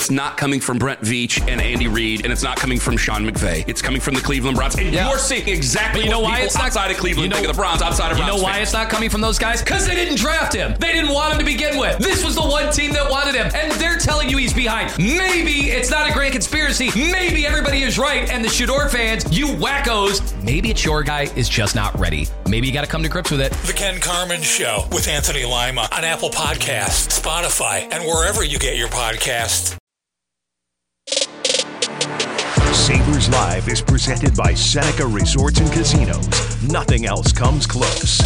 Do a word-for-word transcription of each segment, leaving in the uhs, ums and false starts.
it's not coming from Brent Veach and Andy Reid, and it's not coming from Sean McVay. It's coming from the Cleveland Browns. And yeah. you're seeing exactly but you know what why people it's not, outside of Cleveland you know, think of the Browns, outside of You Browns know why fans. it's not coming from those guys? Because they didn't draft him. They didn't want him to begin with. This was the one team that wanted him, and they're telling you he's behind. Maybe it's not a great conspiracy. Maybe everybody is right, and the Shador fans, you wackos, maybe it's your guy is just not ready. Maybe you got to come to grips with it. The Ken Carman Show with Anthony Lima on Apple Podcasts, Spotify, and wherever you get your podcasts. Sabres Live is presented by Seneca Resorts and Casinos. Nothing else comes close.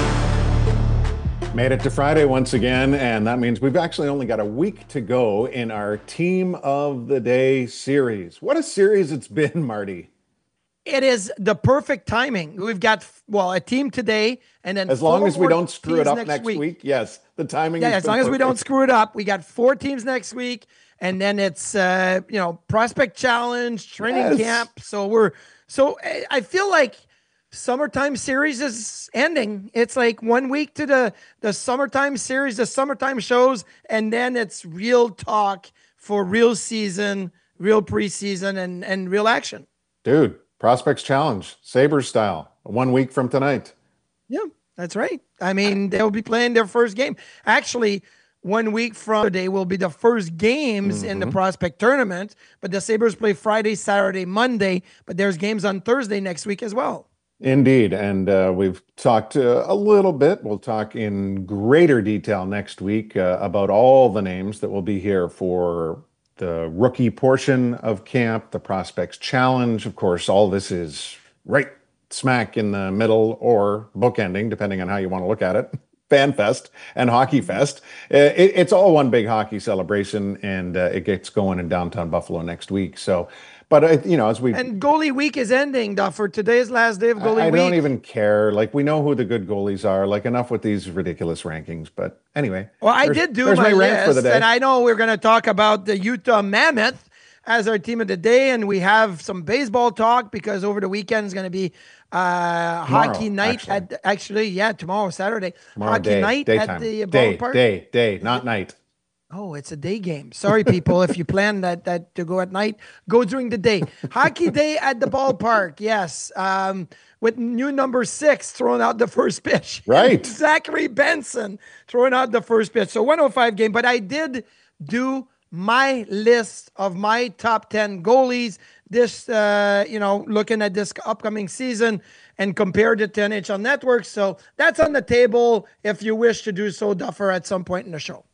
Made it to Friday once again, and that means we've actually only got a week to go in our Team of the Day series. What a series it's been, Marty. It is the perfect timing. We've got, well, a team today, and then as long as we don't screw it up next, next week. week. Yes, the timing. Yeah, has as long perfect. as we don't screw it up. We got four teams next week, and then it's uh, you know prospect challenge, training yes. camp. So we're so I feel like summertime series is ending. It's like one week to the the summertime series, the summertime shows, and then it's real talk for real season, real preseason, and and real action. Dude. Prospects Challenge, Sabres style, one week from tonight. Yeah, that's right. I mean, they'll be playing their first game. Actually, one week from today will be the first games mm-hmm. in the prospect tournament, but the Sabres play Friday, Saturday, Monday, but there's games on Thursday next week as well. Indeed, and uh, we've talked uh, a little bit. We'll talk in greater detail next week uh, about all the names that will be here for the rookie portion of camp, the Prospects Challenge. Of course, all this is right smack in the middle or bookending, depending on how you want to look at it. Fan Fest and Hockey Fest. It, it's all one big hockey celebration, and uh, it gets going in downtown Buffalo next week. So, but uh, you know, as we and goalie week is ending, Duffer. Today's last day of goalie I, I week. I don't even care. Like, we know who the good goalies are. Like, enough with these ridiculous rankings. But anyway, well, I did do my, my rant for the day, and I know we're going to talk about the Utah Mammoth as our team of the day, and we have some baseball talk because over the weekend is going to be uh, tomorrow, hockey night actually. at actually, yeah, tomorrow Saturday, tomorrow hockey day, night daytime. at the day, ballpark. Day, day, not night. Oh, it's a day game. Sorry, people, if you plan that that to go at night, go during the day. Hockey day at the ballpark, yes. Um, with new number six throwing out the first pitch. Right. Zachary Benson throwing out the first pitch. So one oh five game. But I did do my list of my top ten goalies this, uh, you know, looking at this upcoming season and compared it to N H L Network. So that's on the table if you wish to do so, Duffer, at some point in the show.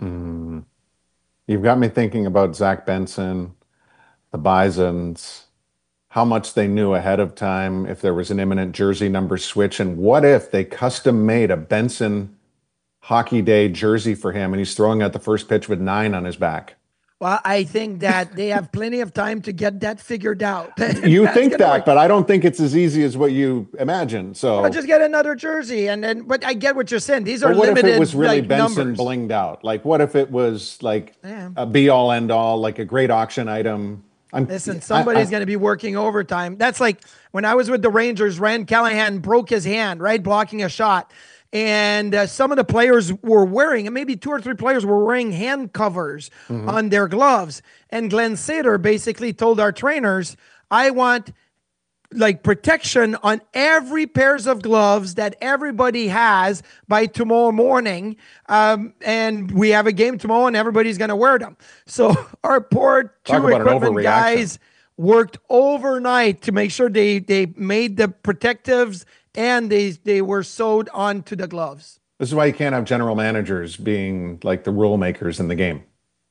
Mm. You've got me thinking about Zach Benson, the Bisons, how much they knew ahead of time if there was an imminent jersey number switch, and what if they custom made a Benson Hockey Day jersey for him and he's throwing out the first pitch with nine on his back. Well, I think that they have plenty of time to get that figured out. You think that, work. But I don't think it's as easy as what you imagine. So I'll just get another jersey, and then. But I get what you're saying. These are but what limited. What if it was really like, Benson numbers. blinged out? Like, what if it was like yeah. a be all end all, like a great auction item? I'm, Listen, somebody's going to be working overtime. That's like when I was with the Rangers. Rand Callahan broke his hand, right, blocking a shot. And uh, some of the players were wearing, and maybe two or three players were wearing hand covers mm-hmm. on their gloves. And Glenn Sader basically told our trainers, I want like protection on every pairs of gloves that everybody has by tomorrow morning. Um, and we have a game tomorrow and everybody's going to wear them. So our poor two equipment guys worked overnight to make sure they, they made the protectives and they they were sewed onto the gloves. This is why you can't have general managers being like the rule makers in the game.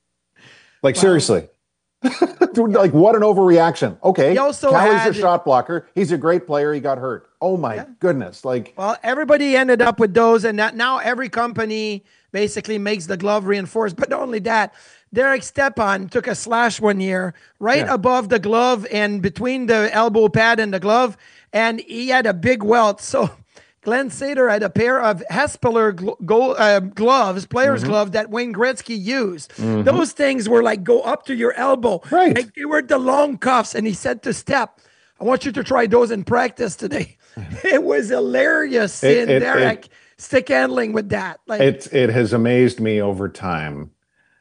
Like, well, seriously. Like, what an overreaction. Okay, Callie's a shot blocker. He's a great player. He got hurt. Oh, my yeah. goodness. Like, well, everybody ended up with those, and that now every company basically makes the glove reinforced. But not only that, Derek Stepan took a slash one year right yeah. above the glove and between the elbow pad and the glove, and he had a big welt. So Glenn Sader had a pair of Hespeler gl- go, uh, gloves, player's mm-hmm. glove that Wayne Gretzky used. Mm-hmm. Those things were like go up to your elbow. Right. Like they were the long cuffs. And he said to Step, I want you to try those in practice today. It was hilarious seeing it, it, Derek it, stick handling with that. Like it, it has amazed me over time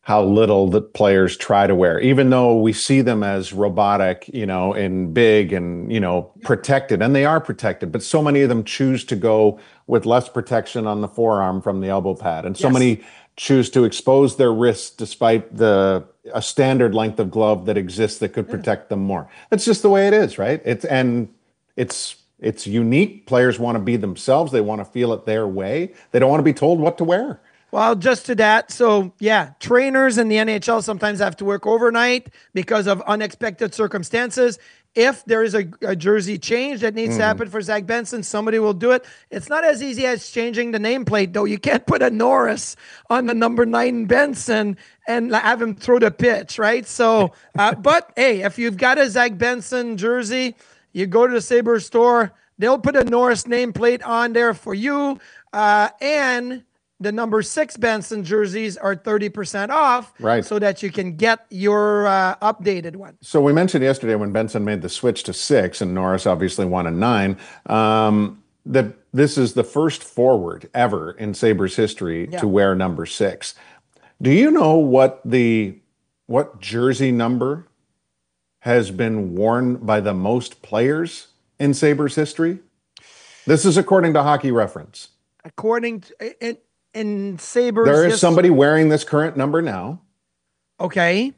how little the players try to wear, even though we see them as robotic, you know, and big and, you know, protected, and they are protected, but so many of them choose to go with less protection on the forearm from the elbow pad. And so yes. many choose to expose their wrists despite the a standard length of glove that exists that could protect them more. That's just the way it is, right? It's and it's it's unique. Players want to be themselves. They want to feel it their way. They don't want to be told what to wear. Well, just to that. So, yeah, trainers in the N H L sometimes have to work overnight because of unexpected circumstances. If there is a, a jersey change that needs mm. to happen for Zach Benson, somebody will do it. It's not as easy as changing the nameplate, though. You can't put a Norris on the number nine Benson and have him throw the pitch, right? So, uh, but, hey, if you've got a Zach Benson jersey, you go to the Sabres store, they'll put a Norris nameplate on there for you, uh, and the number six Benson jerseys are thirty percent off, right? So that you can get your uh, updated one. So we mentioned yesterday when Benson made the switch to six and Norris obviously won a nine, um, that this is the first forward ever in Sabres history yeah. to wear number six. Do you know what the what jersey number has been worn by the most players in Sabres history? This is according to Hockey Reference. According to it. In Sabres, there is history. somebody wearing this current number now. Okay.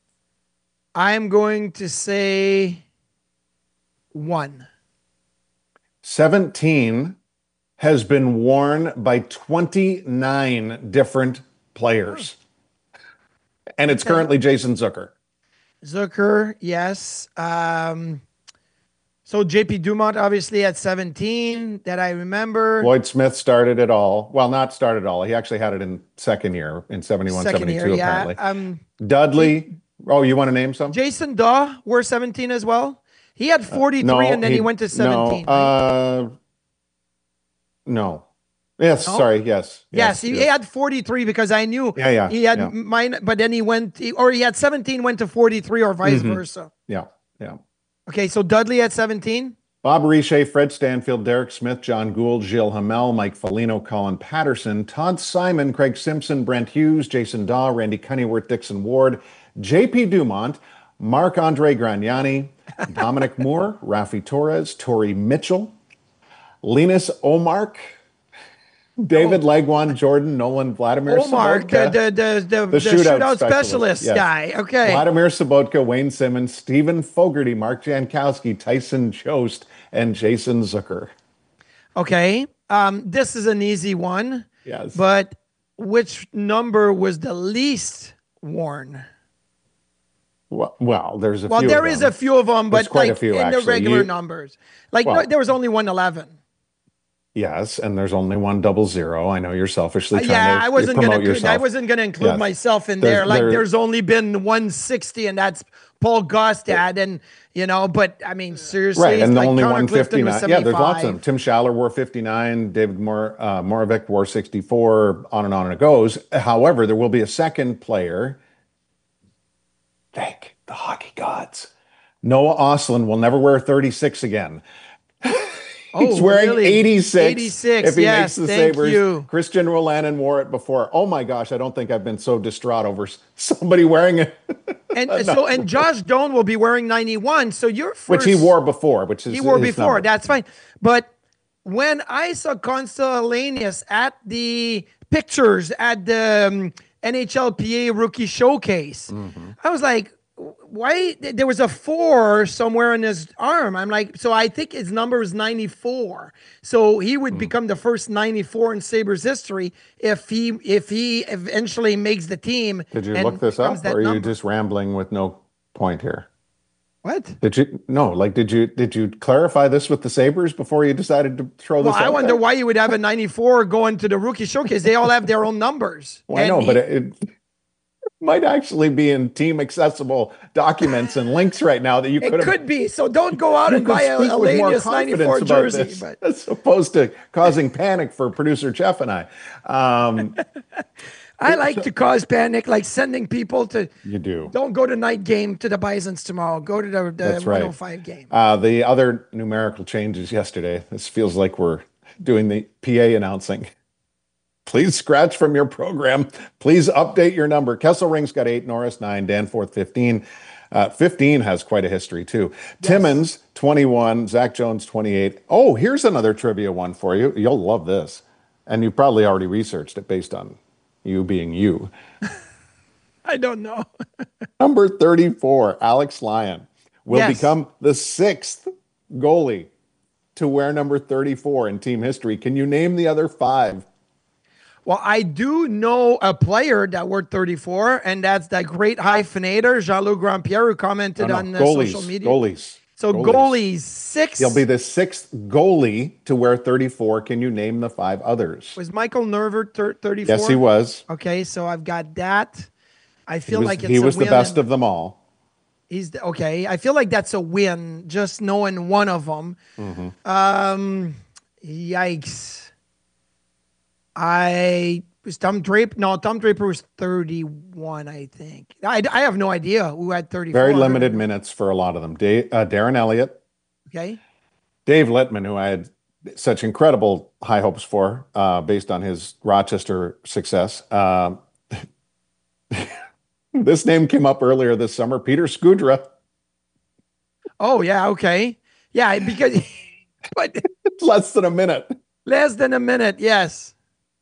I'm going to say one. seventeen has been worn by twenty-nine different players. Oh. And it's okay. currently Jason Zucker. Zucker, yes. Um, So J P Dumont obviously at seventeen that I remember. Lloyd Smith started it all. Well, not started it all. He actually had it in second year in seventy-one, second seventy-two year, apparently. Yeah. Um, Dudley. J- oh, you want to name some? Jason Daw wore seventeen as well. He had forty-three uh, no, and then he, he went to seventeen. No. Right? Uh, no. Yes, no? sorry, yes. Yes, yes he, yes. he had forty-three because I knew yeah, yeah, he had yeah. mine, but then he went, he, or he had seventeen, went to forty-three or vice mm-hmm. versa. Yeah, yeah. Okay, so Dudley at seventeen? Bob Richer, Fred Stanfield, Derek Smith, John Gould, Gilles Hamel, Mike Foligno, Colin Patterson, Todd Simon, Craig Simpson, Brent Hughes, Jason Daw, Randy Cunnyworth, Dixon Ward, J P Dumont, Marc-Andre Gragnani, Dominic Moore, Rafi Torres, Torrey Mitchell, Linus Omark, David oh. Legwan, Jordan, Nolan, Vladimir Omar, Sobotka. The, the, the, the, the, the shootout, shootout specialist, specialist yes. guy. Okay. Vladimir Sobotka, Wayne Simmons, Stephen Fogarty, Mark Jankowski, Tyson Jost, and Jason Zucker. Okay. Um, this is an easy one. Yes. But which number was the least worn? Well, well there's a well, few there of is them. a few of them, but there's quite like a few, in actually. the regular you, numbers. Like well, no, there was only one eleven. Yes, and there's only one double zero. I know you're selfishly trying yeah, to I wasn't promote gonna, yourself. I wasn't going to include yes. myself in there's, there. Like there, there's only been one sixty, and that's Paul Gostad, and you know. But I mean, seriously, right? And like only Connor one fifty-nine. Yeah, there's lots of them. them. Tim Schaller wore fifty-nine. David Mor- uh, Moravec wore sixty-four. On and on and it goes. However, there will be a second player. Thank the hockey gods. Noah Ostlund will never wear thirty-six again. He's oh, wearing really? eighty-six. eighty-six. If he yes, makes the thank Sabres. You. Christian Rolanen wore it before. Oh my gosh, I don't think I've been so distraught over somebody wearing it. And no. so, and Josh Doan will be wearing ninety-one. So your first, which he wore before, which is he wore his before. number. That's fine. But when I saw Constell Alanius at the pictures at the um, N H L P A Rookie Showcase, mm-hmm. I was like, why? There was a four somewhere in his arm. I'm like, so I think his number is ninety-four. So he would mm. become the first ninety-four in Sabres history if he if he eventually makes the team. Did you look this up, or are number. you just rambling with no point here? What? Did you no? Like, did you did you clarify this with the Sabres before you decided to throw this? Well, I wonder there? why you would have a ninety-four going to the Rookie Showcase. They all have their own numbers. Well, I know, he, but it. it might actually be in team accessible documents and links right now that you could. It could be. So don't go out and buy a Alanius ninety-four jersey. But. As opposed to causing panic for producer Jeff and I. Um, I like so, to cause panic, like sending people to. You do. Don't go to night game to the Bisons tomorrow. Go to the, the That's one oh right. five game. Uh, the other numerical changes yesterday. This feels like we're doing the P A announcing. Please scratch from your program. Please update your number. Kesselring's got eight, Norris nine, Danforth fifteen. Uh, fifteen has quite a history too. Yes. Timmins twenty-one, Zach Jones twenty-eight. Oh, here's another trivia one for you. You'll love this. And you probably already researched it based on you being you. I don't know. Number thirty-four, Alex Lyon, will yes. become the sixth goalie to wear number thirty-four in team history. Can you name the other five? Well, I do know a player that wore thirty-four, and that's that great hyphenator, Jean-Luc Grandpierre, who commented no, no. on uh, goalies, social media. Goalies. So goalies. goalies, six. He'll be the sixth goalie to wear thirty-four. Can you name the five others? Was Michael Nerver thir- thirty-four? Yes, he was. Okay, so I've got that. I feel was, like it's he a was win the best and, of them all. He's the, okay. I feel like that's a win, just knowing one of them. Mm-hmm. Um, yikes. I was Tom Draper. No, Tom Draper was thirty-one, I think. I, I have no idea who had thirty-four. Very limited minutes for a lot of them. Dave, uh, Darren Elliott. Okay. Dave Littman, who I had such incredible high hopes for uh, based on his Rochester success. Um, this name came up earlier this summer. Peter Skudra. Oh, yeah. Okay. Yeah, because but less than a minute. Less than a minute. Yes.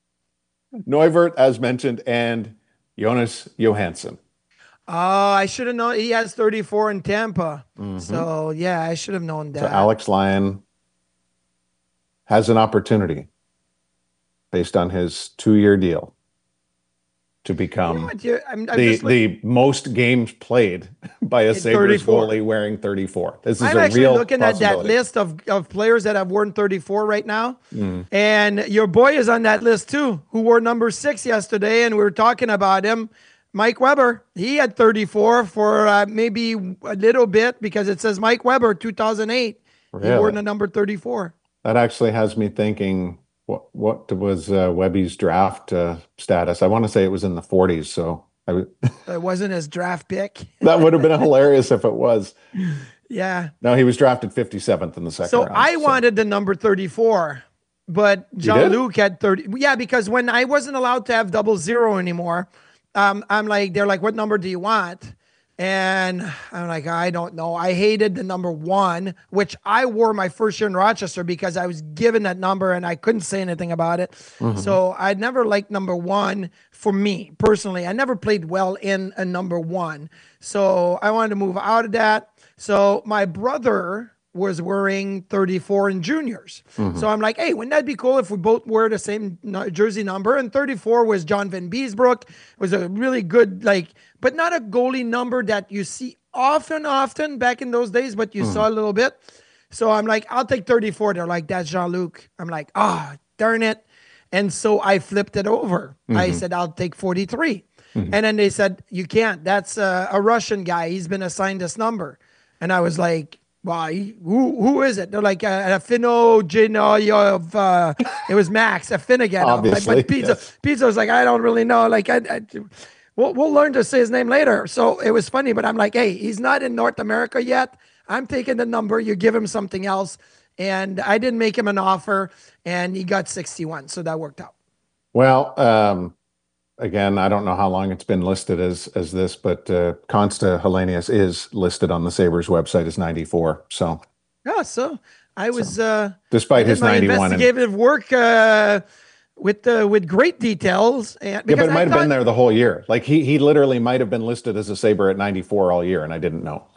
Neuvert, as mentioned, and Jonas Johansson. Oh, I should have known. He has thirty-four in Tampa. Mm-hmm. So, yeah, I should have known that. So Alex Lyon has an opportunity based on his two-year deal to become you know I'm, I'm the, the most games played by a Sabres goalie wearing thirty-four. This is I'm a actually real looking at that list of, of players that have worn thirty-four right now. Mm. And your boy is on that list too, who wore number six yesterday. And we were talking about him. Mike Weber, he had thirty-four for uh, maybe a little bit because it says Mike Weber, two thousand eight. Really? He wore the number thirty-four. That actually has me thinking, what what was uh, Webby's draft uh, status? I want to say it was in the forties. So I w- it wasn't his draft pick. That would have been hilarious if it was. Yeah. No, he was drafted fifty-seventh in the second so round. I so. wanted the number thirty-four, but Jean-Luc had thirty. Yeah, because when I wasn't allowed to have double zero anymore, um, I'm like, they're like, what number do you want? And I'm like, I don't know. I hated the number one, which I wore my first year in Rochester because I was given that number and I couldn't say anything about it. Mm-hmm. So I never liked number one for me personally. I never played well in a number one. So I wanted to move out of that. So my brother was wearing thirty-four in juniors. Mm-hmm. So I'm like, hey, wouldn't that be cool if we both wear the same jersey number? And thirty-four was John Van Beesbrook. It was a really good, like, but not a goalie number that you see often, often back in those days, but you mm. saw a little bit. So I'm like, I'll take thirty-four. They're like, that's Jean-Luc. I'm like, ah, oh, darn it. And so I flipped it over. Mm-hmm. I said, I'll take forty-three. Mm-hmm. And then they said, you can't. That's a, a Russian guy. He's been assigned this number. And I was like, well, who who is it? They're like uh, a Finno Genoyov. Uh, it was Max, a Finnegan. Obviously, like, but Pizza, yes. Pizza was like, I don't really know. Like, I, I, we'll we'll learn to say his name later. So it was funny, but I'm like, hey, he's not in North America yet. I'm taking the number. You give him something else, and I didn't make him an offer, and he got sixty-one. So that worked out. Well, um, again, I don't know how long it's been listed as as this, but uh, Consta Hellenius is listed on the Sabres website as ninety-four. So, yeah, so I was so, uh, despite his my ninety-one investigative and, work uh, with uh, with great details. And yeah, but it might have been there the whole year. Like he he literally might have been listed as a Sabre at ninety-four all year, and I didn't know.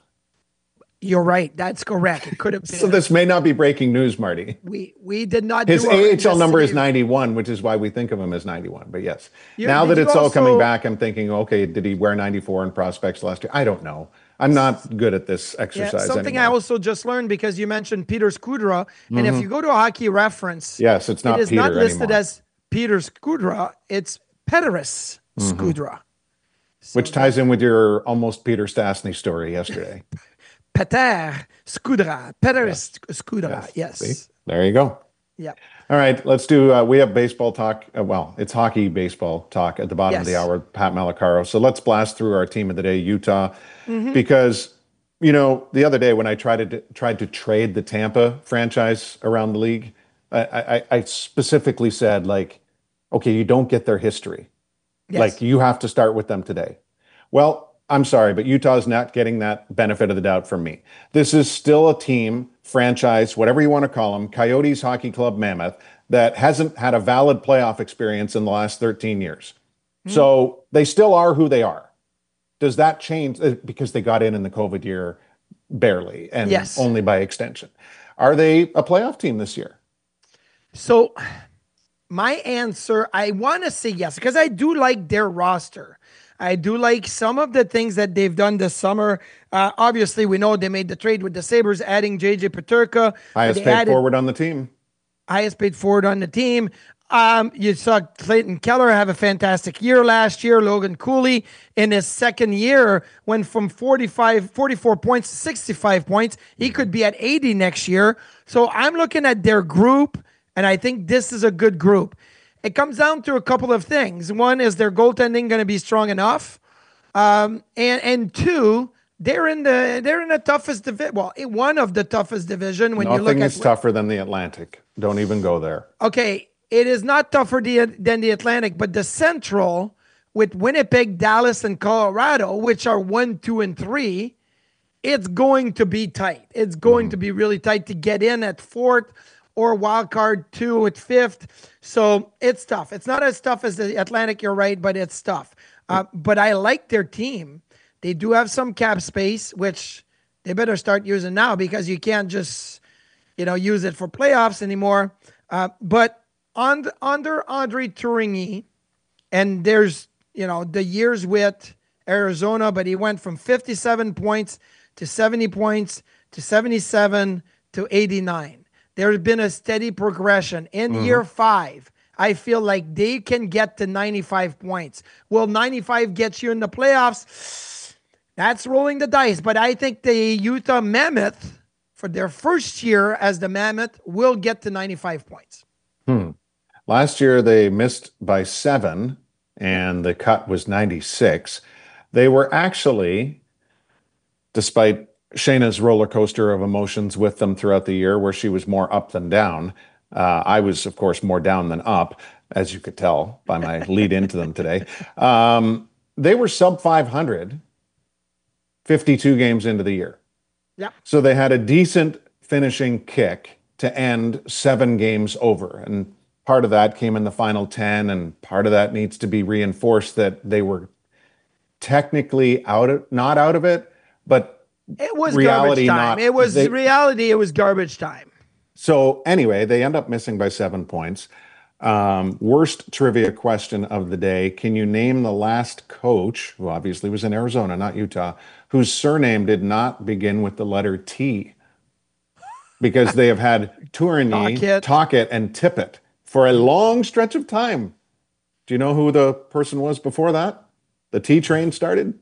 You're right. That's correct. It could have been. So this may not be breaking news, Marty. We we did not. His do A H L number is ninety-one, which is why we think of him as ninety-one. But yes, you, now that it's also, all coming back, I'm thinking, okay, did he wear ninety-four in prospects last year? I don't know. I'm not good at this exercise. Yeah, something anymore. I also just learned because you mentioned Peter Skudra, and mm-hmm. if you go to a hockey reference, yes, it's not. It is Peter not listed anymore. as Peter Skudra. It's Peteris mm-hmm. Skudra, so, which ties in with your almost Peter Stastny story yesterday. Peter Skudra, Peter yes. Skudra, yes. yes. There you go. Yeah. All right, let's do, uh, we have baseball talk. Uh, well, it's hockey baseball talk at the bottom yes. of the hour, Pat Malacaro. So let's blast through our team of the day, Utah, mm-hmm. because, you know, the other day when I tried to, tried to trade the Tampa franchise around the league, I, I, I specifically said, like, Okay, you don't get their history. Yes. Like, you have to start with them today. Well, I'm sorry, but Utah's not getting that benefit of the doubt from me. This is still a team, franchise, whatever you want to call them, Coyotes Hockey Club Mammoth, that hasn't had a valid playoff experience in the last thirteen years. Mm. So they still are who they are. Does that change? Because they got in in the COVID year barely and yes. only by extension. Are they a playoff team this year? So my answer, I want to say yes, because I do like their roster. I do like some of the things that they've done this summer. Uh, obviously, we know they made the trade with the Sabres, adding J J Peterka. Highest paid forward on the team. Highest paid forward on the team. Um, you saw Clayton Keller have a fantastic year last year. Logan Cooley in his second year went from forty-five, forty-four points to sixty-five points. He could be at eighty next year. So I'm looking at their group, and I think this is a good group. It comes down to a couple of things. One, is their goaltending going to be strong enough? Um, and and two, they're in the they're in the toughest division. Well, one of the toughest division when Nothing you look at. Nothing is tougher than the Atlantic. Don't even go there. Okay. It is not tougher than the Atlantic, but the Central with Winnipeg, Dallas, and Colorado, which are one, two, and three, it's going to be tight. It's going mm. to be really tight to get in at fourth or wild card two at fifth. So it's tough. It's not as tough as the Atlantic, you're right, but it's tough. Uh, but I like their team. They do have some cap space, which they better start using now because you can't just, you know, use it for playoffs anymore. Uh, but On, under Andre Tourigny, and there's, you know, the years with Arizona, but he went from fifty-seven points to seventy points to seventy-seven to eighty-nine. There's been a steady progression. In mm-hmm. year five, I feel like they can get to ninety-five points. Will ninety-five get you in the playoffs? That's rolling the dice. But I think the Utah Mammoth, for their first year as the Mammoth, will get to ninety-five points. Hmm. Last year, they missed by seven, and the cut was ninety-six. They were actually, despite Shayna's roller coaster of emotions with them throughout the year, where she was more up than down, uh, I was, of course, more down than up, as you could tell by my lead into them today. Um, they were sub five hundred, fifty-two games into the year. Yeah. So they had a decent finishing kick to end seven games over. And part of that came in the final ten, and part of that needs to be reinforced that they were technically out of, not out of it, but it was reality garbage time. Not, it was they, reality. It was garbage time. So anyway, they end up missing by seven points. Um, worst trivia question of the day. Can you name the last coach, who obviously was in Arizona, not Utah, whose surname did not begin with the letter T? Because they have had Tourigny, Tocchet, and Tippett for a long stretch of time. Do you know who the person was before that? The T train started?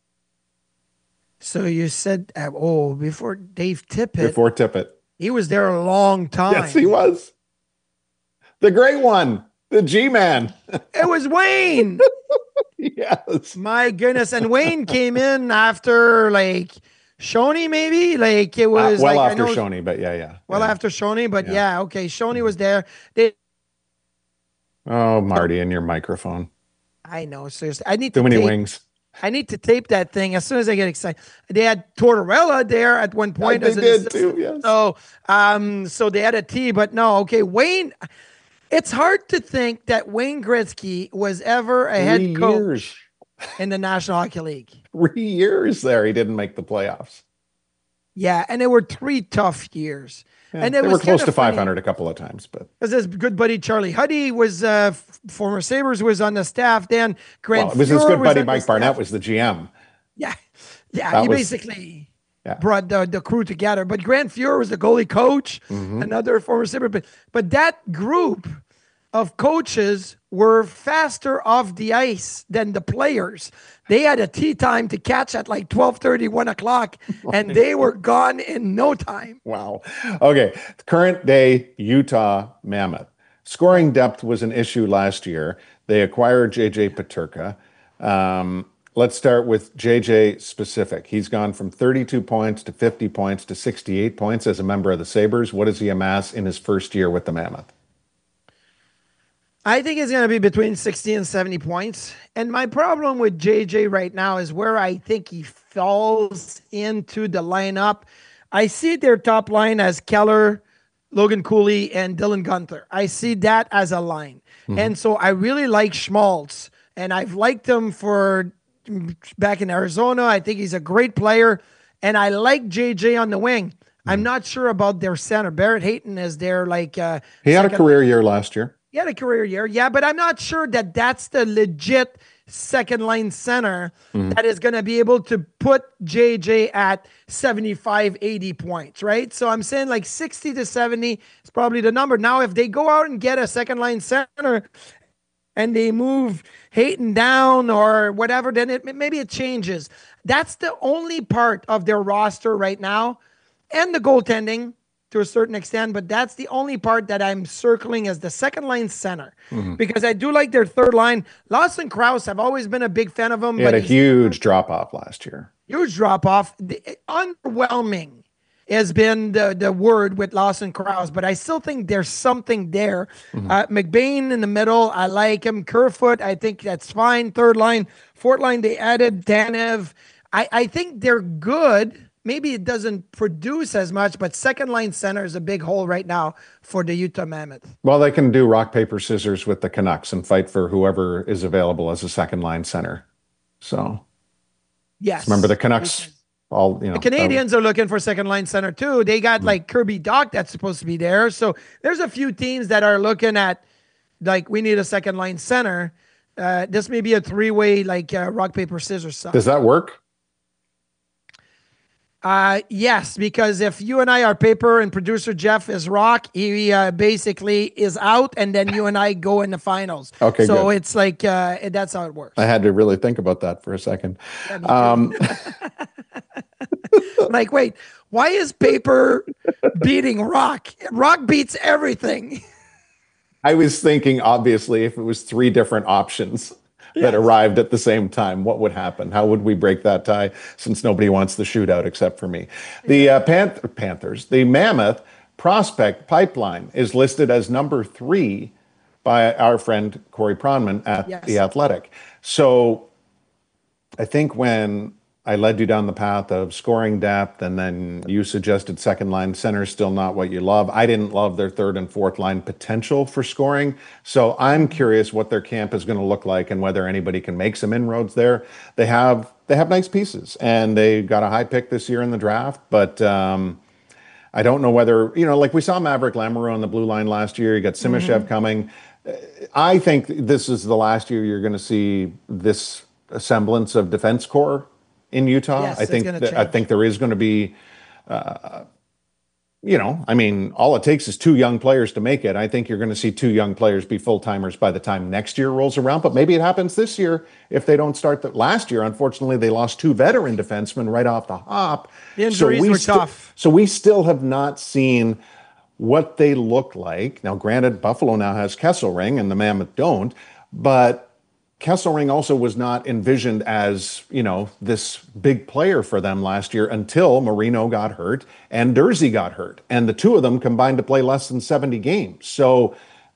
So you said, uh, oh, before Dave Tippett. Before Tippett. He was there a long time. Yes, he was. The great one, the G-Man. It was Wayne. Yes. My goodness. And Wayne came in after, like, Shoney, maybe? Like, it was uh, well like, after I know, Shoney, but yeah, yeah. Well yeah. after Shoney, but yeah, yeah okay. Shoney was there. They, oh, Marty, and your microphone. I know, seriously. I need Too to many tape, wings. I need to tape that thing as soon as I get excited. They had Tortorella there at one point. Yeah, as they an did assistant. too, yes. So, um, so they had a T, but no, okay. Wayne, it's hard to think that Wayne Gretzky was ever a Three head coach years. in the National Hockey League. Three years there, he didn't make the playoffs. Yeah, and they were three tough years. Yeah, and they it were was close to funny. five hundred a couple of times, but because his good buddy Charlie Huddy was uh, f- former Sabres was on the staff. Then Grant well, it was Fuhrer his good buddy was Mike Barnett was the G M. Yeah, yeah, That he was, basically yeah. brought the, the crew together. But Grant Fuhrer was the goalie coach, mm-hmm. another former Sabres. But, but that group of coaches were faster off the ice than the players. They had a tea time to catch at like twelve thirty, one o'clock, and they were gone in no time. Wow. Okay. Current day Utah Mammoth. Scoring depth was an issue last year. They acquired J J Peterka. Um, let's start with J J specific. He's gone from thirty-two points to fifty points to sixty-eight points as a member of the Sabres. What does he amass in his first year with the Mammoth? I think it's going to be between sixty and seventy points. And my problem with J J right now is where I think he falls into the lineup. I see their top line as Keller, Logan Cooley, and Dylan Guenther. I see that as a line. Mm-hmm. And so I really like Schmaltz, and I've liked him for back in Arizona. I think he's a great player, and I like J J on the wing. Mm-hmm. I'm not sure about their center. Barrett Hayton is their like uh, he had a career year last year. He had a career year, yeah, but I'm not sure that that's the legit second line center mm-hmm. that is going to be able to put J J at seventy-five, eighty points, right? So I'm saying like sixty to seventy is probably the number. Now, if they go out and get a second line center and they move Hayton down or whatever, then it maybe it changes. That's the only part of their roster right now, and the goaltending to a certain extent, but that's the only part that I'm circling as the second line center mm-hmm. because I do like their third line. Lawson Krause, I've always been a big fan of him. He but had a huge drop off last year. Huge drop off. Underwhelming has been the, the word with Lawson Krause, but I still think there's something there. Mm-hmm. Uh, McBain in the middle, I like him. Kerfoot, I think that's fine. Third line, fourth line, they added Danev. I, I think they're good. Maybe it doesn't produce as much, but second line center is a big hole right now for the Utah Mammoth. Well, they can do rock, paper, scissors with the Canucks and fight for whoever is available as a second line center. So, yes. Remember the Canucks, all, you know. The Canadians are looking for second line center too. They got mm-hmm. like Kirby Dach that's supposed to be there. So there's a few teams that are looking at like, we need a second line center. Uh, this may be a three-way like uh, rock, paper, scissors. Stuff. Does that work? Uh, yes, because if you and I are paper and producer Jeff is rock, he uh, basically is out, and then you and I go in the finals. Okay, so good. It's like uh, that's how it works. I had to really think about that for a second. Yeah, um, like, wait, why is paper beating rock? Rock beats everything. I was thinking, obviously, if it was three different options that yes. arrived at the same time, what would happen? How would we break that tie, since nobody wants the shootout except for me? The uh, Panth- Panthers, the Mammoth prospect pipeline is listed as number three by our friend Corey Pronman at yes. The Athletic. So I think when I led you down the path of scoring depth, and then you suggested second line center is still not what you love. I didn't love their third and fourth line potential for scoring. So I'm curious what their camp is going to look like and whether anybody can make some inroads there. They have they have nice pieces, and they got a high pick this year in the draft, but um, I don't know whether, you know, like we saw Maverick Lamoureux on the blue line last year. You got Simashev mm-hmm. coming. I think this is the last year you're going to see this semblance of defense core in Utah. Yes, I think th- I think there is going to be, uh, you know, I mean, all it takes is two young players to make it. I think you're going to see two young players be full-timers by the time next year rolls around, but maybe it happens this year if they don't start the last year. Unfortunately, they lost two veteran defensemen right off the hop. The injuries so we were sti- tough. So we still have not seen what they look like. Now, granted, Buffalo now has Kesselring and the Mammoth don't, but Kesselring also was not envisioned as, you know, this big player for them last year until Marino got hurt and Durzi got hurt. And the two of them combined to play less than seventy games. So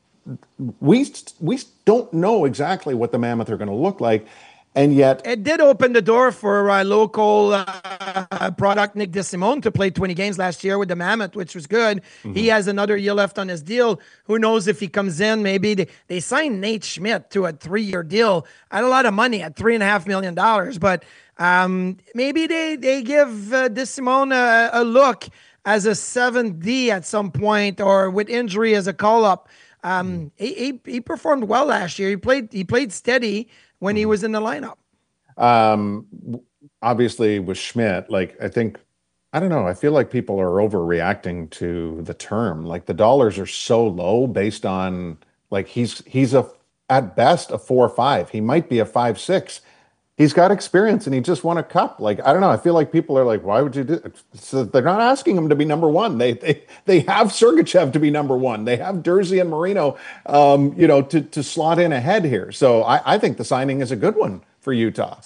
we we don't know exactly what the Mammoth are going to look like. And yet it did open the door for a local uh, product, Nick DeSimone, to play twenty games last year with the Mammoth, which was good. Mm-hmm. He has another year left on his deal. Who knows if he comes in? Maybe they, they signed Nate Schmidt to a three-year deal at a lot of money, at three and a half million dollars. But um, maybe they they give uh, DeSimone a, a look as a seventh D at some point, or with injury as a call-up. Um, mm-hmm. he, he he performed well last year. He played he played steady when he was in the lineup. Um, obviously with Schmidt, like, I think, I don't know, I feel like people are overreacting to the term. Like, the dollars are so low based on, like, he's, he's a, at best, a four or five. He might be a five, six. He's got experience and he just won a cup. Like, I don't know. I feel like people are like, why would you do it? So they're not asking him to be number one. They they they have Sergachev to be number one. They have Durzi and Marino, um, you know, to, to slot in ahead here. So I, I think the signing is a good one for Utah.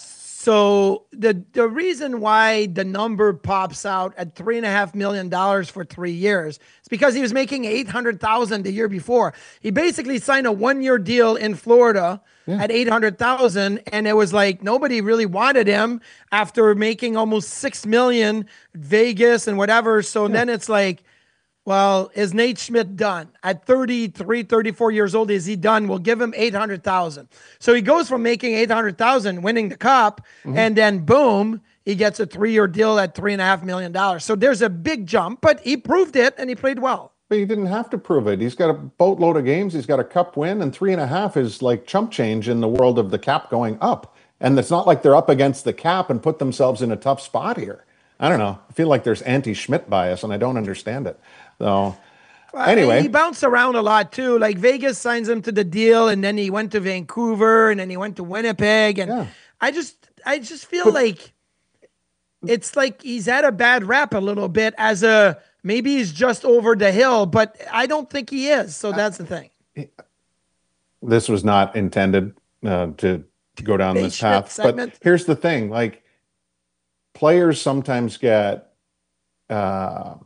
So the the reason why the number pops out at three and a half million dollars for three years is because he was making eight hundred thousand the year before. He basically signed a one year deal in Florida yeah. at eight hundred thousand, and it was like nobody really wanted him after making almost six million Vegas and whatever. So yeah. then it's like, well, is Nate Schmidt done? At thirty-three, thirty-four years old, is he done? We'll give him eight hundred thousand. So he goes from making eight hundred thousand, winning the cup, mm-hmm. and then boom, he gets a three-year deal at three and a half million dollars. So there's a big jump, but he proved it and he played well. But he didn't have to prove it. He's got a boatload of games. He's got a cup win, and three and a half is like chump change in the world of the cap going up. And it's not like they're up against the cap and put themselves in a tough spot here. I don't know. I feel like there's anti-Schmidt bias, and I don't understand it. So anyway, he bounced around a lot too. Like Vegas signs him to the deal, and then he went to Vancouver, and then he went to Winnipeg, and yeah. I just, I just feel but, like it's like he's had a bad rap a little bit as a maybe he's just over the hill, but I don't think he is. So that's the thing. This was not intended uh, to to go down this path, segment. But here's the thing: like players sometimes get. Uh,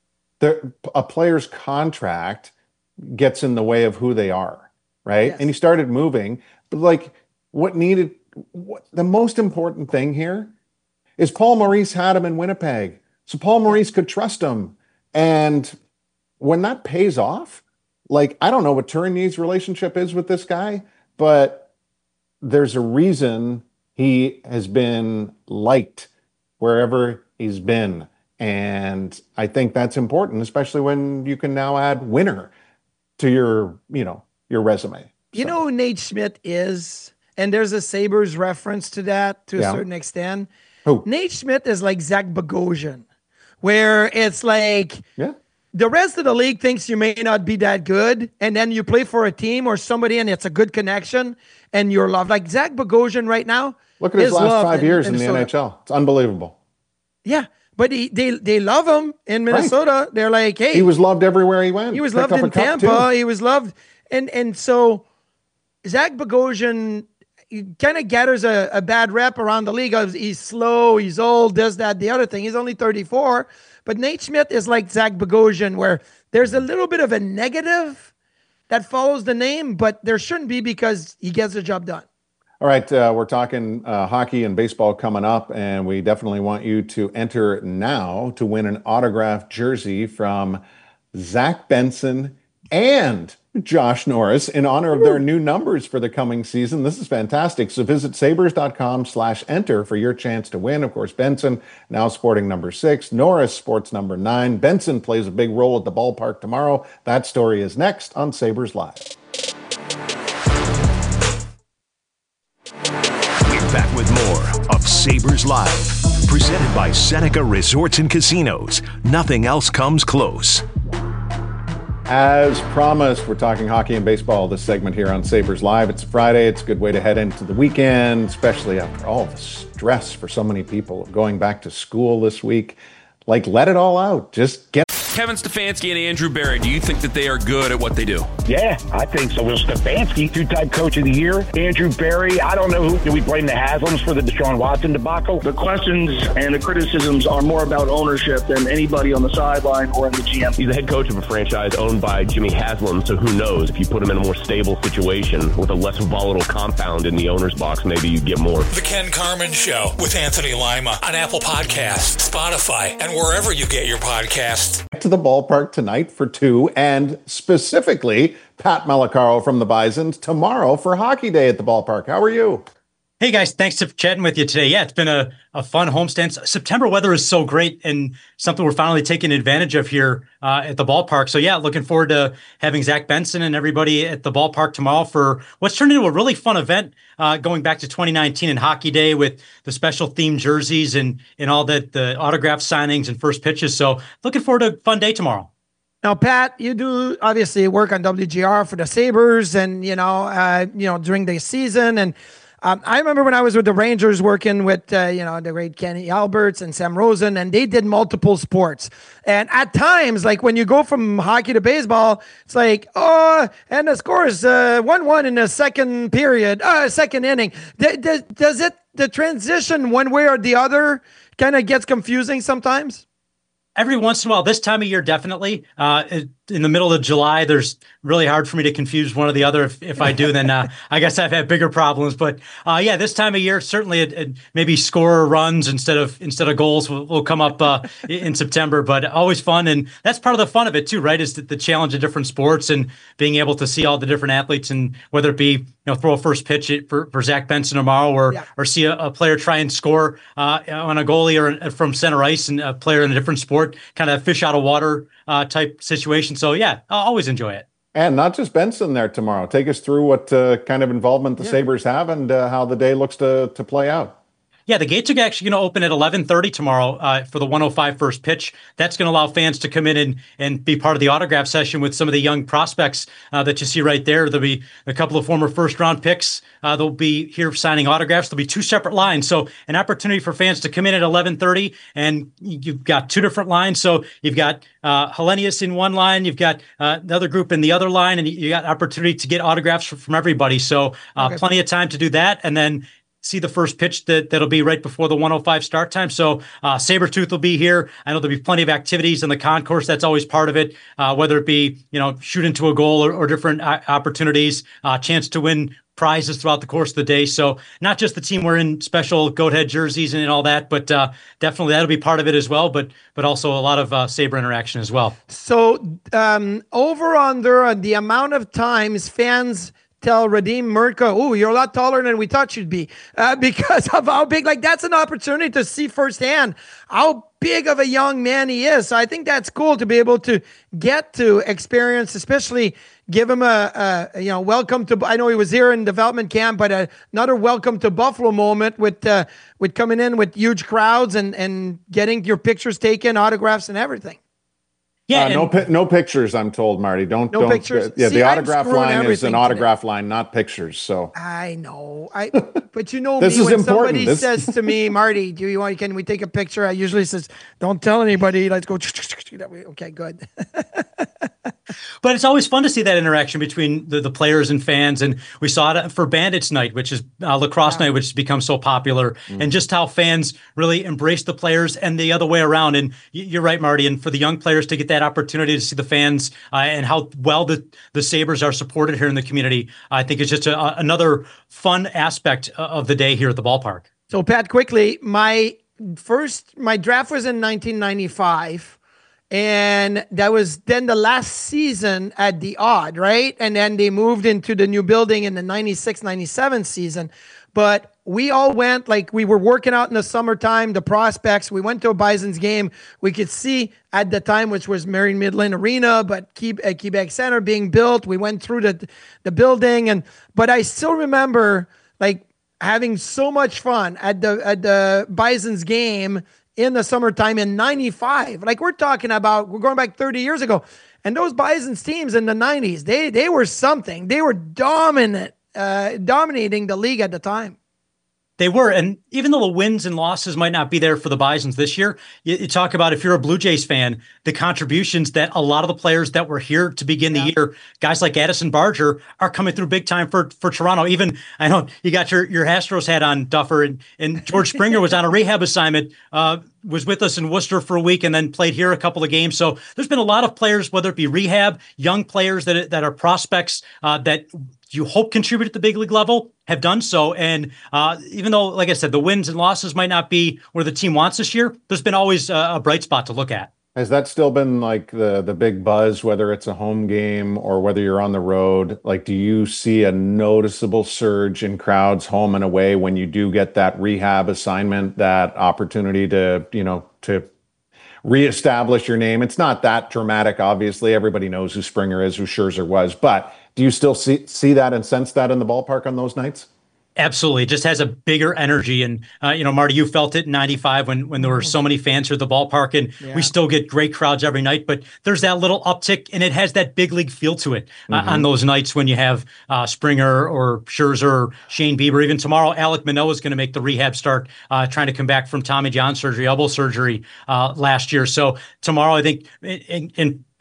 A player's contract gets in the way of who they are, right? Yes. And he started moving, but like what needed, what, the most important thing here is Paul Maurice had him in Winnipeg. So Paul Maurice could trust him. And when that pays off, like, I don't know what Tourigny's relationship is with this guy, but there's a reason he has been liked wherever he's been. And I think that's important, especially when you can now add winner to your, you know, your resume. You so. know who Nate Schmidt is? And there's a Sabres reference to that to yeah. a certain extent. Who? Nate Schmidt is like Zach Bogosian, where it's like yeah. the rest of the league thinks you may not be that good, and then you play for a team or somebody and it's a good connection and you're loved. Like Zach Bogosian right now. Look at his last five in, years in, in the N H L. It's unbelievable. Yeah. But he, they they love him in Minnesota. Right. They're like, hey. He was loved everywhere he went. He was loved in Tampa. He was loved. And and so Zach Bogosian kind of gathers a, a bad rep around the league. He's slow. He's old. Does that, the other thing. He's only thirty-four. But Nate Schmidt is like Zach Bogosian, where there's a little bit of a negative that follows the name, but there shouldn't be because he gets the job done. All right, uh, we're talking uh, hockey and baseball coming up, and we definitely want you to enter now to win an autographed jersey from Zach Benson and Josh Norris in honor of their new numbers for the coming season. This is fantastic. So visit sabres.com slash enter for your chance to win. Of course, Benson now sporting number six. Norris sports number nine. Benson plays a big role at the ballpark tomorrow. That story is next on Sabres Live. Back with more of Sabres Live, presented by Seneca Resorts and Casinos. Nothing else comes close. As promised, we're talking hockey and baseball this segment here on Sabres Live. It's Friday. It's a good way to head into the weekend, especially after all the stress for so many people going back to school this week. Like, let it all out. Just get... Kevin Stefanski and Andrew Barry, do you think that they are good at what they do? Yeah, I think so. Well, Stefanski, two-time coach of the year. Andrew Barry, I don't know who. Do we blame the Haslams for the Deshaun Watson debacle? The questions and the criticisms are more about ownership than anybody on the sideline or in the G M. He's the head coach of a franchise owned by Jimmy Haslam, so who knows? If you put him in a more stable situation with a less volatile compound in the owner's box, maybe you get more. The Ken Carman Show with Anthony Lima on Apple Podcasts, Spotify, and wherever you get your podcasts. To the ballpark tonight for two, and specifically Pat Malacaro from the Bisons tomorrow for Hockey Day at the ballpark. How are you? Hey guys, thanks for chatting with you today. Yeah, it's been a, a fun homestand. September weather is so great and something we're finally taking advantage of here uh, at the ballpark. So yeah, looking forward to having Zach Benson and everybody at the ballpark tomorrow for what's turned into a really fun event uh, going back to twenty nineteen and Hockey Day with the special themed jerseys and, and all that, the autograph signings and first pitches. So looking forward to a fun day tomorrow. Now, Pat, you do obviously work on W G R for the Sabres and, you know, uh, you know, during the season. And Um, I remember when I was with the Rangers working with, uh, you know, the great Kenny Alberts and Sam Rosen, and they did multiple sports. And at times, like when you go from hockey to baseball, it's like, oh, and the score is uh, one one in the second period, uh, second inning. D- d- does it the transition one way or the other kind of gets confusing sometimes? Every once in a while, this time of year, definitely. Uh, in the middle of July, there's really hard for me to confuse one or the other. If, if I do, then uh, I guess I've had bigger problems. But uh, yeah, this time of year, certainly it, it maybe scorer runs instead of instead of goals will, will come up uh, in September. But always fun, and that's part of the fun of it too, right? Is the, the challenge of different sports and being able to see all the different athletes, and whether it be you know throw a first pitch for, for Zach Benson tomorrow, or yeah. or see a, a player try and score uh, on a goalie or from center ice, and a player in a different sport, kind of fish out of water uh, type situation. So yeah, I'll always enjoy it. And not just Benson there tomorrow. Take us through what uh, kind of involvement the yeah. Sabres have and uh, how the day looks to to play out. Yeah, the gates are actually going to open at eleven thirty tomorrow uh, for the one oh five first pitch. That's going to allow fans to come in and, and be part of the autograph session with some of the young prospects uh, that you see right there. There'll be a couple of former first-round picks. Uh, they'll be here signing autographs. There'll be two separate lines. So an opportunity for fans to come in at eleven thirty, and you've got two different lines. So you've got uh, Hellenius in one line, you've got uh, another group in the other line, and you got opportunity to get autographs from, from everybody. So uh, okay. plenty of time to do that. And then see the first pitch that, that'll be right before the one oh five start time. So uh, Sabretooth will be here. I know there'll be plenty of activities in the concourse. That's always part of it, uh, whether it be, you know, shoot into a goal or, or different uh, opportunities, uh, chance to win prizes throughout the course of the day. So not just the team wearing special goat head jerseys and, and all that, but uh, definitely that'll be part of it as well, but but also a lot of uh, Sabre interaction as well. So um, over under uh, the amount of times fans tell Radim Murka, oh, you're a lot taller than we thought you'd be, uh, because of how big, like that's an opportunity to see firsthand how big of a young man he is. So I think that's cool to be able to get to experience, especially give him a, a you know, welcome to, I know he was here in development camp, but a, another welcome to Buffalo moment with, uh, with coming in with huge crowds and, and getting your pictures taken, autographs and everything. Yeah, uh, no, pi- no pictures. I'm told, Marty. Don't, no don't. Pictures. Uh, yeah, See, the autograph line is an autograph today. line, not pictures. So I know, I. But you know, this me, is when important. somebody this... says to me, Marty, do you want? Can we take a picture? I usually says, don't tell anybody. Let's go. Okay, good. But it's always fun to see that interaction between the, the players and fans. And we saw it for Bandits Night, which is uh, lacrosse yeah. night, which has become so popular, mm. and just how fans really embrace the players and the other way around. And you're right, Marty. And for the young players to get that opportunity to see the fans uh, and how well the, the Sabres are supported here in the community, I think it's just a, another fun aspect of the day here at the ballpark. So, Pat, quickly, my first, my draft was in nineteen ninety-five. And that was then the last season at the Odd, right? And then they moved into the new building in the ninety-six ninety-seven season. But we all went, like we were working out in the summertime, the prospects. We went to a Bison's game. We could see at the time, which was Marion Midland Arena, but Quebec Center being built. We went through the, the building. and But I still remember like having so much fun at the at the Bison's game in the summertime in ninety-five. Like we're talking about, we're going back thirty years ago. And those Bison's teams in the nineties, they they were something. They were dominant, uh, dominating the league at the time. They were. And even though the wins and losses might not be there for the Bisons this year, you, you talk about, if you're a Blue Jays fan, the contributions that a lot of the players that were here to begin yeah. the year, guys like Addison Barger, are coming through big time for, for Toronto. Even, I know you got your, your Astros hat on, Duffer, and, and George Springer was on a rehab assignment, uh, was with us in Worcester for a week and then played here a couple of games. So there's been a lot of players, whether it be rehab, young players that, that are prospects uh, that you hope contribute at the big league level, have done so. And uh, even though, like I said, the wins and losses might not be where the team wants this year, there's been always a, a bright spot to look at. Has that still been like the the big buzz, whether it's a home game or whether you're on the road? Like, do you see a noticeable surge in crowds home and away when you do get that rehab assignment, that opportunity to, you know, to reestablish your name? It's not that dramatic, obviously. Everybody knows who Springer is, who Scherzer was, but do you still see see that and sense that in the ballpark on those nights? Absolutely. It just has a bigger energy. And, uh, you know, Marty, you felt it in ninety-five when, when there were so many fans here at the ballpark, and yeah. we still get great crowds every night. But there's that little uptick, and it has that big league feel to it uh, mm-hmm. on those nights when you have uh, Springer or Scherzer or Shane Bieber. Even tomorrow, Alec Manoah is going to make the rehab start, uh, trying to come back from Tommy John surgery, elbow surgery uh, last year. So tomorrow, I think in, in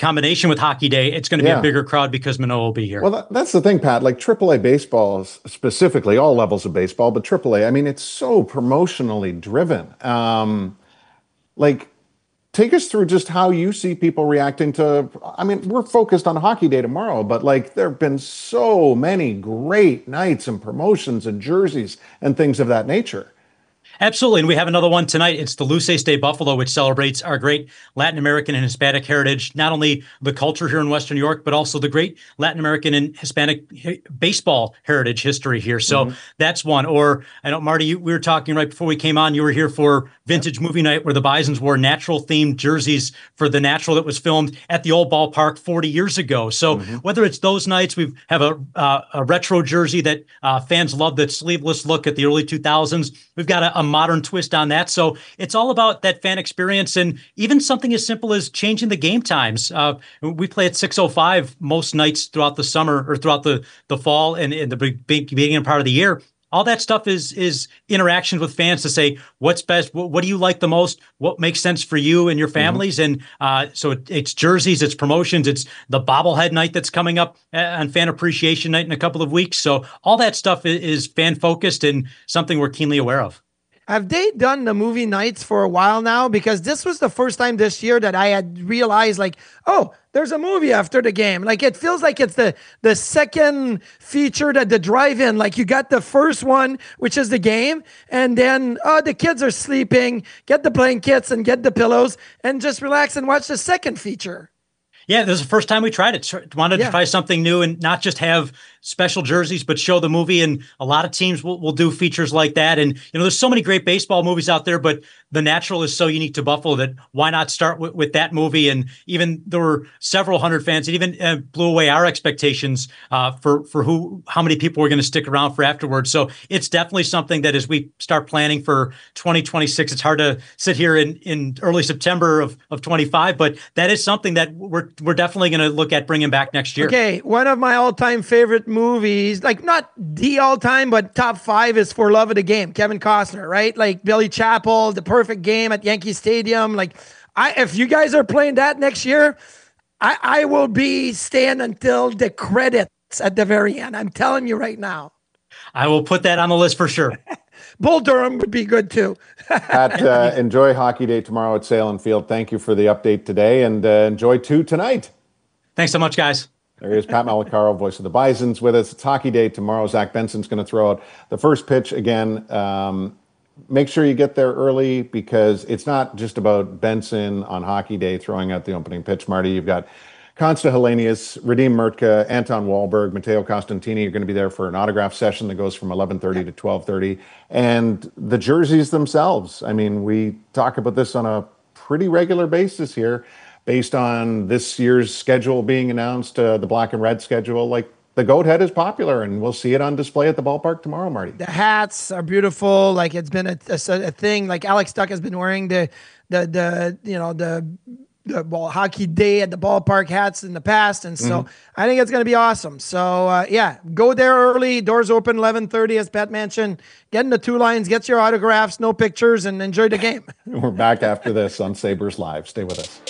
combination with Hockey Day, it's going to be yeah. a bigger crowd because Manoah will be here. Well, that, that's the thing, Pat. Like triple A baseball, specifically, all levels of baseball, but triple A, I mean, it's so promotionally driven. Um, like, take us through just how you see people reacting to, I mean, we're focused on Hockey Day tomorrow, but like there have been so many great nights and promotions and jerseys and things of that nature. Absolutely. And we have another one tonight. It's the Luces de Buffalo, which celebrates our great Latin American and Hispanic heritage, not only the culture here in Western New York, but also the great Latin American and Hispanic baseball heritage history here. So mm-hmm. that's one. Or I know, Marty, you, we were talking right before we came on. You were here for Vintage Movie Night, where the Bisons wore natural themed jerseys for The Natural that was filmed at the old ballpark forty years ago. So mm-hmm. whether it's those nights, we have a, uh, a retro jersey that uh, fans love, that sleeveless look at the early two thousands. We've got a, a modern twist on that. So it's all about that fan experience, and even something as simple as changing the game times. Uh, we play at six oh five most nights throughout the summer or throughout the, the fall and in the beginning part of the year. All that stuff is is interactions with fans to say what's best, what, what do you like the most, what makes sense for you and your families. Mm-hmm. And uh, so it, it's jerseys, it's promotions, it's the bobblehead night that's coming up on Fan Appreciation Night in a couple of weeks. So all that stuff is, is fan focused and something we're keenly aware of. Have they done the movie nights for a while now? Because this was the first time this year that I had realized, like, oh, there's a movie after the game. Like, it feels like it's the the second feature at the drive-in. Like, you got the first one, which is the game, and then, oh, the kids are sleeping. Get the blankets and get the pillows and just relax and watch the second feature. Yeah, this is the first time we tried it. Wanted yeah. to try something new and not just have special jerseys, but show the movie. And a lot of teams will, will do features like that. And, you know, there's so many great baseball movies out there, but The Natural is so unique to Buffalo that why not start with, with that movie? And even there were several hundred fans that even uh, blew away our expectations uh, for, for who, how many people were going to stick around for afterwards. So it's definitely something that as we start planning for twenty twenty-six, it's hard to sit here in, in early September of, of twenty-five, but that is something that we're, we're definitely going to look at bringing back next year. Okay. One of my all-time favorite movies, like not the all-time, but top five, is For Love of the Game. Kevin Costner, right? Like Billy Chapel, The Perfect Game at Yankee Stadium. Like, I, if you guys are playing that next year, I, I will be staying until the credits at the very end. I'm telling you right now. I will put that on the list for sure. Bull Durham would be good too. Pat, uh, enjoy Hockey Day tomorrow at Salem Field. Thank you for the update today, and uh, enjoy two tonight. Thanks so much, guys. There he is, Pat Malacaro, voice of the Bisons, with us. It's Hockey Day tomorrow. Zach Benson's going to throw out the first pitch again. Um, make sure you get there early, because it's not just about Benson on Hockey Day throwing out the opening pitch, Marty. You've got Consta Helenius, Radim Mertka, Anton Wahlberg, Matteo Costantini. You're going to be there for an autograph session that goes from eleven thirty to twelve thirty. And the jerseys themselves. I mean, we talk about this on a pretty regular basis here, based on this year's schedule being announced, uh, the black and red schedule. Like, the goat head is popular, and we'll see it on display at the ballpark tomorrow, Marty. The hats are beautiful. Like, it's been a, a, a thing. Like, Alex Tuck has been wearing the, the, the, you know, the, the ball Hockey Day at the ballpark hats in the past. And so mm-hmm. I think it's going to be awesome. So uh, yeah, go there early. Doors open eleven thirty, as Pat mentioned. Get in the two lines, get your autographs, no pictures, and enjoy the game. We're back after this on Sabres Live. Stay with us.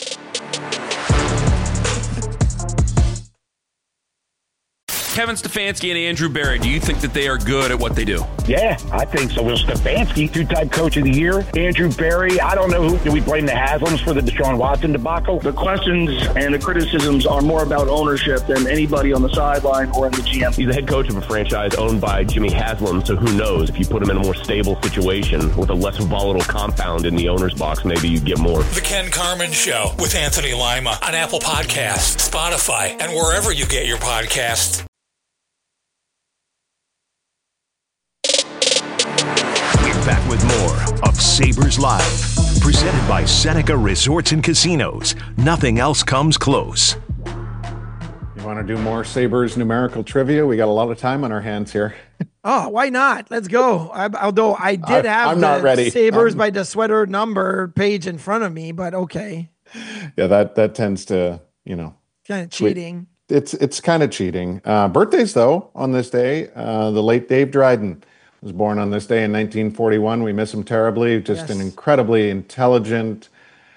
Kevin Stefanski and Andrew Barry, do you think that they are good at what they do? Yeah, I think so. Will Stefanski, two-time coach of the year. Andrew Barry, I don't know who. Do we blame the Haslams for the Deshaun Watson debacle? The questions and the criticisms are more about ownership than anybody on the sideline or in the G M. He's the head coach of a franchise owned by Jimmy Haslam, so who knows? If you put him in a more stable situation with a less volatile compound in the owner's box, maybe you get more. The Ken Carman Show with Anthony Lima on Apple Podcasts, Spotify, and wherever you get your podcasts. Back with more of Sabres Live, presented by Seneca Resorts and Casinos. Nothing else comes close. You want to do more Sabres numerical trivia? We got a lot of time on our hands here. Oh, why not? Let's go. I, although I did have I'm the not ready. Sabres I'm... by the sweater number page in front of me, but okay. Yeah, that that tends to, you know. Kind of cheating. It's, it's kind of cheating. Uh, birthdays, though, on this day, uh, the late Dave Dryden was born on this day in nineteen forty-one. We miss him terribly. Just yes. an incredibly intelligent,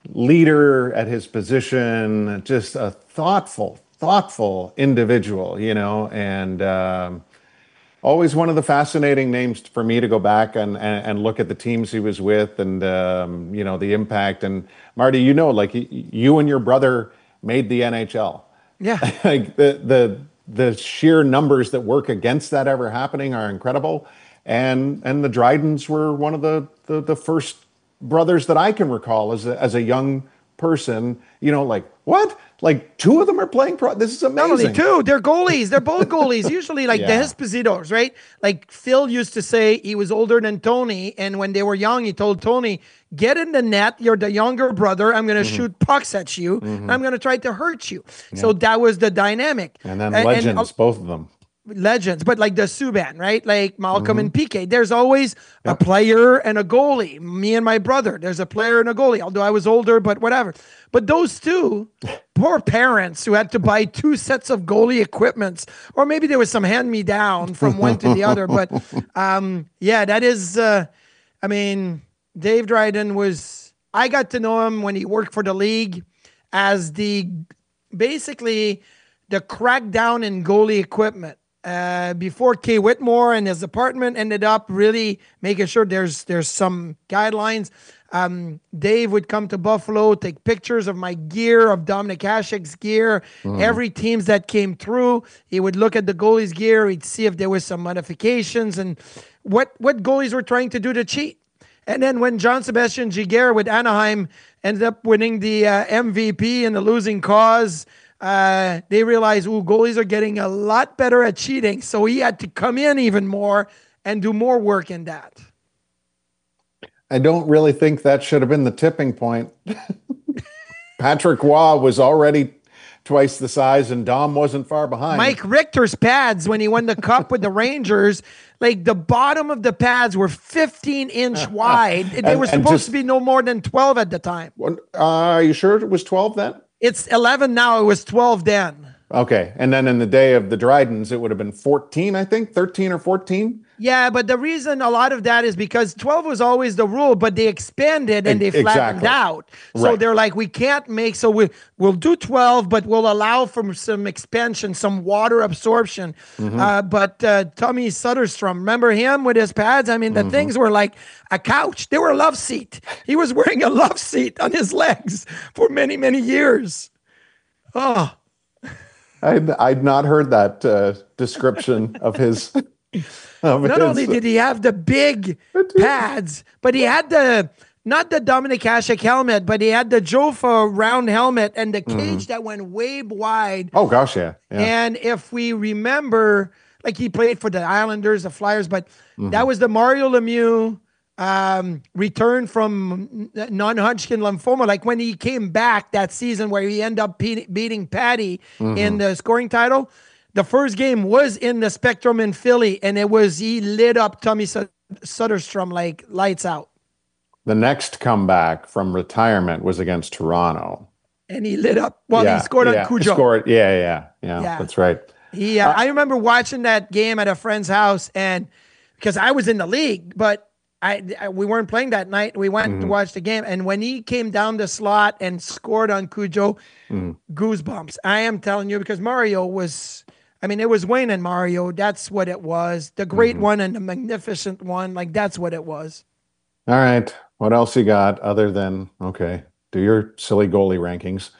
leader at his position, just a thoughtful, thoughtful individual, you know, and um, always one of the fascinating names for me to go back and, and, and look at the teams he was with and, um, you know, the impact. And Marty, you know, like you and your brother made the N H L. Yeah. Like the, the, the sheer numbers that work against that ever happening are incredible. And, and the Drydens were one of the, the, the first brothers that I can recall as a, as a young person, you know, like, what? Like two of them are playing pro. This is amazing. Not only two, they're goalies. They're both goalies. Usually like Yeah. the Espositos, right? Like Phil used to say he was older than Tony. And when they were young, he told Tony, get in the net. You're the younger brother. I'm going to Mhm. shoot pucks at you. Mhm. And I'm going to try to hurt you. Yeah. So that was the dynamic. And then And- and, legends, uh, both of them. legends, but like the Subban, right? Like Malcolm Mhm. and P K. There's always a player and a goalie. Me and my brother, there's a player and a goalie, although I was older, but whatever. But those two, poor parents who had to buy two sets of goalie equipments, or maybe there was some hand-me-down from one to the other. But um, yeah, that is, uh, I mean, Dave Dryden was, I got to know him when he worked for the league as the, basically the crackdown in goalie equipment. Uh, before Kay Whitmore and his department ended up really making sure there's there's some guidelines. Um, Dave would come to Buffalo, take pictures of my gear, of Dominic Hasek's gear, Mm. every teams that came through. He would look at the goalie's gear. He'd see if there was some modifications and what what goalies were trying to do to cheat. And then when John Sebastian Giguère with Anaheim ended up winning the uh, M V P in the losing cause, uh, they realized, ooh, goalies are getting a lot better at cheating. So he had to come in even more and do more work in that. I don't really think that should have been the tipping point. Patrick Waugh was already twice the size, and Dom wasn't far behind. Mike Richter's pads, when he won the cup with the Rangers, like the bottom of the pads were fifteen inch wide. They And- were and supposed just- to be no more than twelve at the time. Uh, are you sure it was twelve then? It's eleven now. It was twelve then. Okay. And then in the day of the Drydens, it would have been fourteen, I think, thirteen or fourteen. Yeah, but the reason a lot of that is because twelve was always the rule, but they expanded and they flattened Exactly. out. So Right. they're like, we can't make, so we, we'll do twelve, but we'll allow for some expansion, some water absorption. Mhm. Uh, but uh, Tommy Sutterstrom, remember him with his pads? I mean, the Mhm. things were like a couch. They were a love seat. He was wearing a love seat on his legs for many, many years. Oh, I'd, I'd not heard that uh, description of his. Of Not his- only did he have the big pads, but he had the, not the Dominic Hasek helmet, but he had the Jofa round helmet and the cage Mhm. that went way wide. Oh, gosh, yeah. yeah. And if we remember, like he played for the Islanders, the Flyers, but Mhm. that was the Mario Lemieux um, return from non-Hodgkin lymphoma. Like when he came back that season where he ended up be- beating Patty in Mhm. the scoring title. The first game was in the Spectrum in Philly, and it was, he lit up Tommy Sut- Sutterstrom like lights out. The next comeback from retirement was against Toronto. And he lit up. Well, Yeah, he scored yeah, on Cujo. Scored, yeah, yeah, yeah, Yeah. That's right. He, uh, I remember watching that game at a friend's house, and because I was in the league, but I, I we weren't playing that night. We went to Mhm. watch the game, and when he came down the slot and scored on Cujo, Mhm. goosebumps. I am telling you, because Mario was, I mean, it was Wayne and Mario. That's what it was. The great Mhm. one and the magnificent one. Like, that's what it was. All right. What else you got other than, okay, do your silly goalie rankings.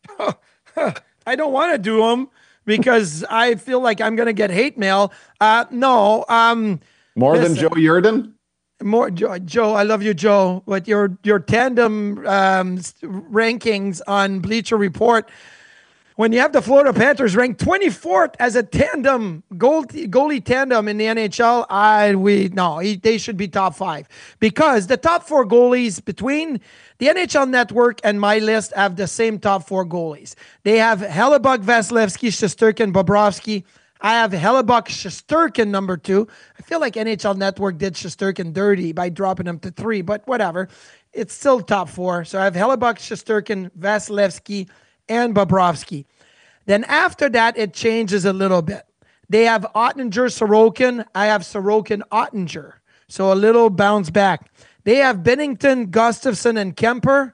I don't want to do them because I feel like I'm going to get hate mail. Uh, no. Um, More than listen. Joe Yerdon? More Joe, Joe, I love you, Joe. But your your tandem um, s- rankings on Bleacher Report, when you have the Florida Panthers ranked twenty-fourth as a tandem goal, goalie tandem in the N H L, I we no, he, they should be top five because the top four goalies between the N H L Network and my list have the same top four goalies. They have Hellebuck, Vasilevsky, Shesterkin, Bobrovsky. I have Hellebuck, Shesterkin number two. I feel like N H L Network did Shesterkin dirty by dropping him to three, but whatever. It's still top four. So I have Hellebuck, Shesterkin, Vasilevsky, and Bobrovsky. Then after that, it changes a little bit. They have Ottinger, Sorokin. I have Sorokin, Ottinger. So a little bounce back. They have Bennington, Gustafsson, and Kemper.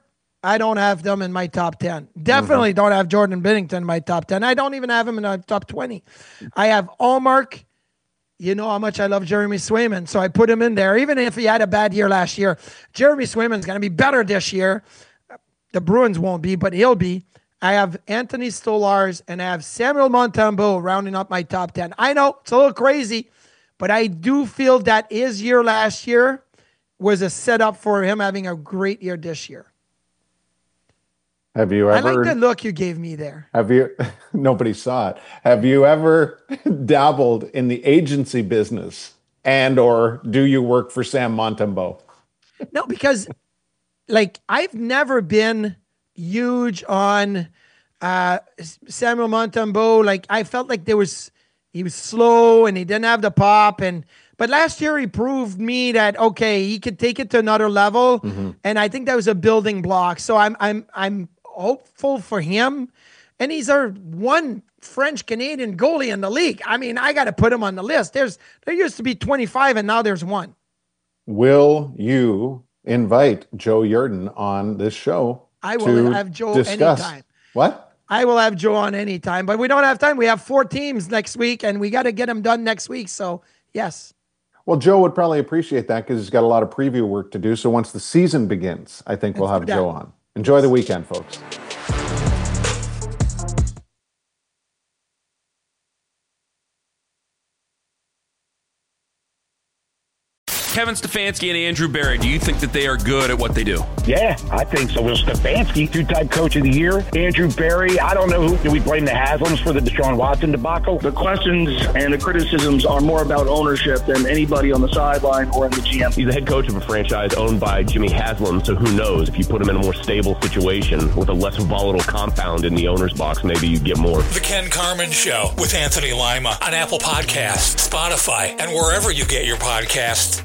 I don't have them in my top ten. Definitely mm-hmm. don't have Jordan Binnington in my top ten. I don't even have him in my top twenty. I have Allmark. You know how much I love Jeremy Swayman, so I put him in there. Even if he had a bad year last year, Jeremy Swayman's going to be better this year. The Bruins won't be, but he'll be. I have Anthony Stolarz, and I have Samuel Montembeault rounding up my top ten. I know, it's a little crazy, but I do feel that his year last year was a setup for him having a great year this year. Have you ever? I like the look you gave me there. Have you? Nobody saw it. Have you ever dabbled in the agency business, and or do you work for Sam Montembeault? No, because like I've never been huge on uh, Samuel Montembeault. Like I felt like there was he was slow and he didn't have the pop. And but last year he proved me that okay, he could take it to another level. Mm-hmm. And I think that was a building block. So I'm I'm I'm. hopeful for him, and he's our one French Canadian goalie in the league. I mean, I got to put him on the list. There's there used to be twenty-five, and now there's one. Will you invite Joe Yerdon on this show? I will have Joe discuss. anytime. What? I will have Joe on anytime, but we don't have time. We have four teams next week, and we got to get them done next week. So yes. Well, Joe would probably appreciate that because he's got a lot of preview work to do. So once the season begins, I think Let's we'll have Joe on. Enjoy the weekend, folks. Kevin Stefanski and Andrew Barry, do you think that they are good at what they do? Yeah, I think so. Will Stefanski, two-time coach of the year. Andrew Barry, I don't know who. Do we blame the Haslams for the Deshaun Watson debacle? The questions and the criticisms are more about ownership than anybody on the sideline or in the G M. He's the head coach of a franchise owned by Jimmy Haslam, so who knows? If you put him in a more stable situation with a less volatile compound in the owner's box, maybe you get more. The Ken Carman Show with Anthony Lima on Apple Podcasts, Spotify, and wherever you get your podcasts.